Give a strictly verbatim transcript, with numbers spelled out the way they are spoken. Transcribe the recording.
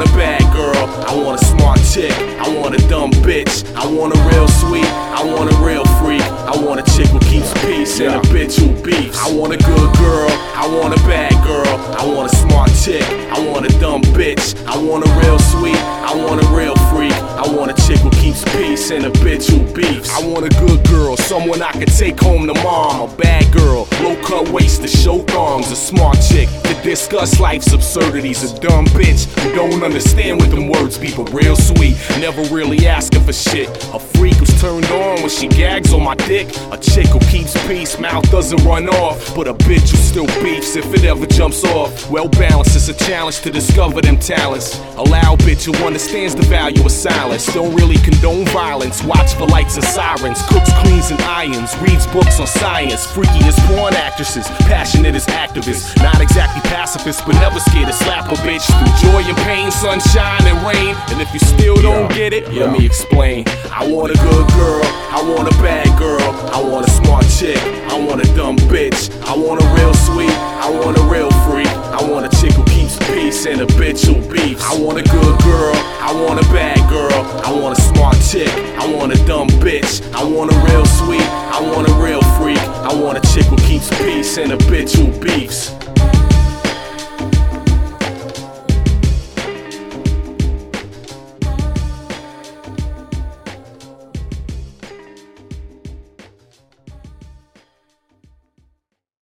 want a bad girl, I want a smart chick, I want a dumb bitch, I want a real sweet, I want a real freak, I want a chick who keeps peace and a bitch who beefs. I want a good girl, I want a bad girl, I want a smart chick, I want a dumb bitch, I want a real sweet, I want a real freak, I want a chick who keeps peace and a bitch who beefs. I want a good girl, someone I can take home to mom. A bad girl, low cut waist to show thongs. A smart chick to discuss life's absurdities. A dumb bitch who don't understand what them words be, but real sweet, never really asking for shit. A freak who's turned on when she gags on my dick. A chick who keeps peace, mouth doesn't run off, but a bitch who still beefs if it ever jumps off. Well balanced, it's a challenge to discover them talents. A loud bitch who understands the value of silence. Don't really condone violence, watch for lights and sirens. Cooks, cleans and irons, reads books on science. Freaky as porn actresses, passionate as activists. Not exactly pacifists, but never scared to slap a bitch. Through joy and pain, sunshine and rain. And if you still don't get it, let me explain. I want a good girl, I want a bad girl, I want a smart chick, I want a dumb bitch, I want a real sweet, I want a real freak, I want a chick who keeps peace and a bitch who beefs. I want a good girl, I want a bad girl, I want a smart chick, I want a dumb bitch, I want a real sweet, I want a real freak, I want a chick who keeps peace and a bitch who beefs.